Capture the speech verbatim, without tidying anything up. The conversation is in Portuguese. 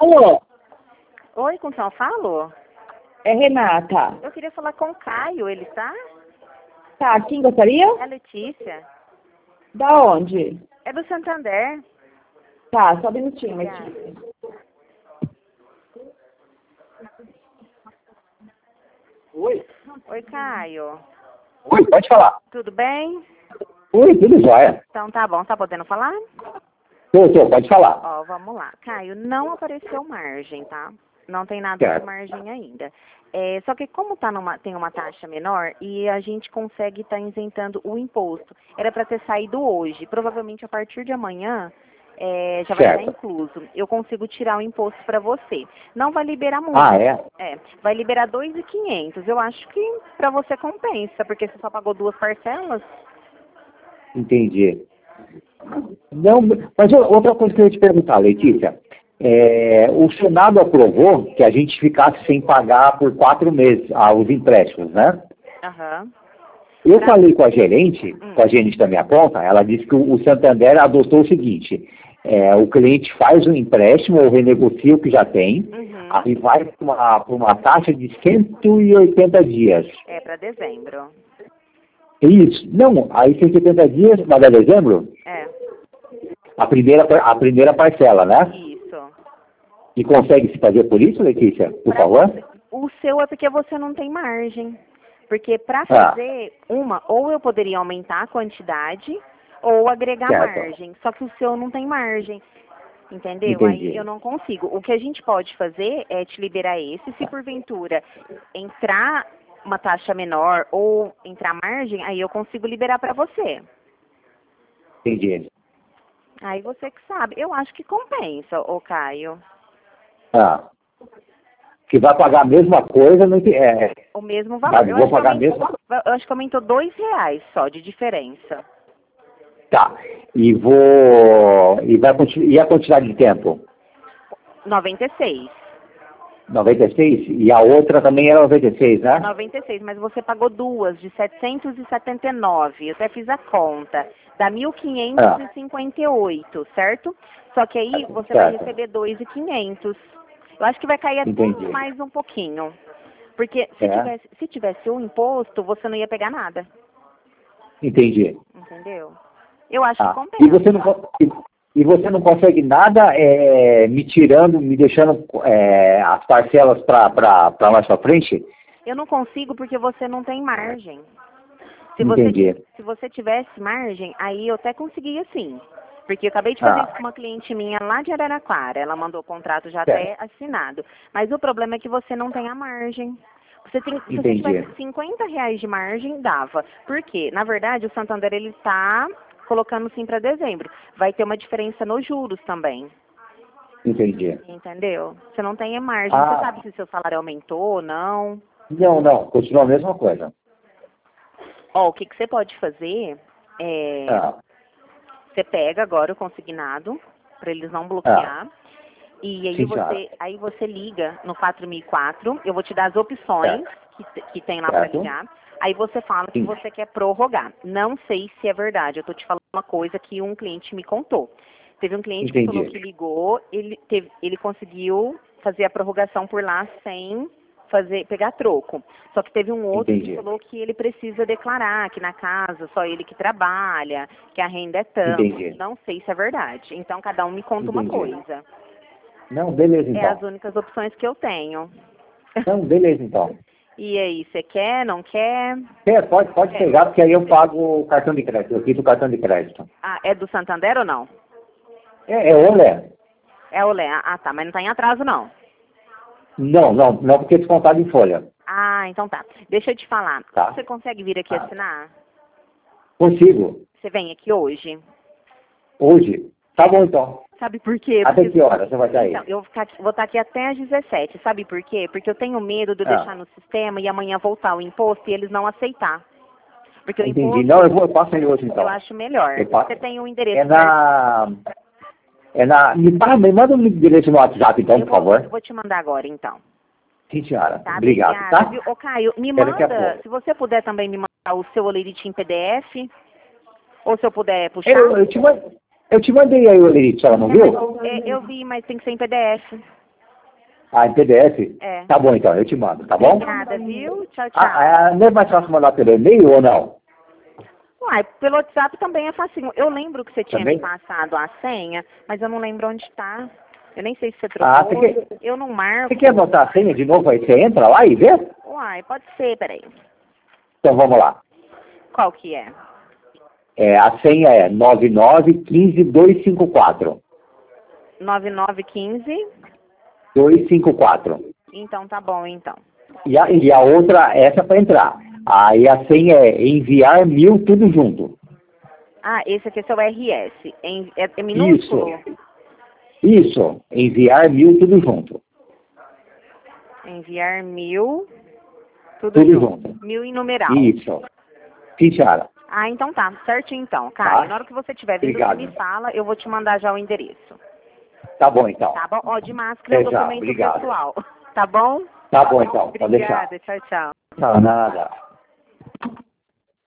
Alô, Oi, com quem eu falo? é Renata. Eu queria falar com o Caio, ele tá? Tá, quem gostaria? É Letícia. Da onde? É do Santander. Tá, só um minutinho, Obrigada. Letícia. Oi. Oi, Caio. Oi, pode falar. Tudo bem? Oi, tudo jóia. Então tá bom, tá podendo falar? Tô, tô, pode falar. Ó, vamos lá. Caio, não apareceu margem, tá? Não tem nada Certo. de margem ainda. É, só que como tá numa, tem uma taxa menor e a gente consegue estar isentando o imposto. Era para ter saído hoje. Provavelmente a partir de amanhã é, já vai Certo. estar incluso. Eu consigo tirar o imposto para você. Não vai liberar muito. Ah, é? É, vai liberar dois mil e quinhentos. Eu acho que para você compensa, porque você só pagou duas parcelas. Entendi. Não, mas outra coisa que eu ia te perguntar, Letícia. É, o Senado aprovou que a gente ficasse sem pagar por quatro meses ah, os empréstimos, né? Aham. Eu Pra- falei com a gerente, Hum. com a gerente da minha conta, ela disse que o o Santander adotou o seguinte, é, o cliente faz um empréstimo ou renegocia o que já tem, Uhum. aí vai para uma, pra uma taxa de cento e oitenta dias. É para dezembro. Isso. Não, aí cento e oitenta dias, vai dar dezembro? É, A primeira, a primeira parcela, né? isso. E consegue se fazer por isso, Letícia? Por Pra favor? você- o seu é porque você não tem margem. Porque para Ah. fazer uma, ou eu poderia aumentar a quantidade, ou agregar Certo. margem. Só que o seu não tem margem. Entendeu? Entendi. Aí eu não consigo. O que a gente pode fazer é te liberar esse. Se porventura entrar uma taxa menor ou entrar margem, aí eu consigo liberar para você. Entendi. Aí você que sabe. Eu acho que compensa, ô Caio. Ah. Que vai pagar a mesma coisa, não tem- é, O mesmo Mas valor. Eu vou acho, que pagar aumentou, mesmo? eu acho que aumentou dois reais só de diferença. tá. E vou. E, vai, continu- e a quantidade de tempo? noventa e seis. noventa e seis? E a outra também era noventa e seis, né? noventa e seis, mas você pagou duas de setecentos e setenta e nove. Eu até fiz a conta. Dá mil quinhentos e cinquenta e oito, certo? Só que aí você vai Certo. receber dois mil e quinhentos. Eu acho que vai cair até Entendi. mais um pouquinho. Porque se, É. tivesse, se tivesse o imposto, você não ia pegar nada. Entendi. Entendeu? Eu acho que Ah. compensa. E, você não, co- e, e você não consegue nada é, me tirando, me deixando é, as parcelas para mais para frente? Eu não consigo porque você não tem margem. Se você, Entendi. ti- se você tivesse margem, aí eu até conseguiria sim. Porque eu acabei de fazer Ah. isso com uma cliente minha lá de Araraquara. Ela mandou o contrato já Certo. até assinado. Mas o problema é que você não tem a margem. Você tem, se você Entendi. tivesse cinquenta reais de margem, dava. Por quê? Na verdade, o Santander ele está colocando sim para dezembro. Vai ter uma diferença nos juros também. Entendi. Entendeu? Você não tem a margem. Ah. Você sabe se seu salário aumentou ou não? Não, não, continua a mesma coisa. Ó, o que, que você pode fazer é... Ah. Você pega agora o consignado, para eles não bloquear. E aí Sim, você, senhora. aí você liga no quatro mil e quatro. Eu vou te dar as opções que, te- que tem lá para Certo. ligar. Aí você fala que Sim. você quer prorrogar. Não sei se é verdade. Eu tô te falando uma coisa que um cliente me contou. Teve um cliente que Entendi. falou que ligou, ele, teve, ele conseguiu fazer a prorrogação por lá sem fazer, pegar troco. Só que teve um outro Entendi. que falou que ele precisa declarar que na casa só ele que trabalha, que a renda é tanto. Entendi. Não sei se é verdade. Então cada um me conta uma Entendi. coisa. Não, beleza É as então. únicas opções que eu tenho. Não, beleza então. E aí, você quer, não quer? É, pode, pode É. pegar, porque aí eu pago o cartão de crédito. Eu quito o cartão de crédito. Ah, é do Santander ou não? É, é olé. É o Lé. Ah, tá. Mas não tá em atraso, não. Não, não, não, porque é descontado em folha. Ah, então tá. Deixa eu te falar. Tá. Você consegue vir aqui Ah. assinar? Consigo. Você vem aqui hoje? Hoje. Tá bom então. Sabe por quê? Até que hora você vai estar aí? Então, eu vou, ficar aqui- vou estar aqui até às dezessete. Sabe por quê? Porque eu tenho medo de eu Ah. deixar no sistema e amanhã voltar o imposto e eles não aceitar. Porque o Entendi. imposto, Não, eu, vou, eu passo aí hoje então. eu acho melhor. Eu passo. Você tem o endereço, É na... É na... Me, pa- me manda um endereço no WhatsApp então, eu por vou, favor. eu vou te mandar agora, então. Sim, senhora. Tá? Obrigado, Obrigada, tá? viu? Ô, Caio, me Até daqui a manda, pouco. se você puder também me mandar o seu olerite em P D F, ou se eu puder puxar. Eu, eu, te, man- eu te mandei aí o Lerite, ela não viu? É, eu vi, mas tem que ser em P D F. Ah, em P D F? É. Tá bom, então, eu te mando, tá bom? Obrigada, viu? Tchau, tchau. Ah, ah, não é mais fácil mandar pelo e-mail ou não? Uai, pelo WhatsApp também é facinho. Eu lembro que você tinha Também? me passado a senha, mas eu não lembro onde tá. Eu nem sei se você Ah, trocou. você quer, Eu não marco. você quer anotar a senha de novo? Aí você entra lá e vê? Uai, pode ser, peraí. Então vamos lá. Qual que é? É, a senha é nove nove um cinco dois cinco quatro. nove nove um cinco? dois cinco quatro. Então tá bom, então. E a, e a outra, essa para entrar. Aí a senha é enviar mil tudo junto. Ah, esse aqui é seu R S. Em- É, é minúsculo? Isso. Isso. Enviar mil tudo junto. Enviar mil, tudo, Tudo junto. junto. Mil em numeral. Isso. Sim, senhora. Ah, então tá. Certinho então. Cara, Tá. na hora que você tiver vindo, Obrigado. você me fala, eu vou te mandar já o endereço. Tá bom, então. Tá bom? Ó, de máscara é Até o já. documento Obrigado. pessoal. Tá bom? Tá bom, então. Pode deixar. Obrigada. Tchau, tchau. Não, nada.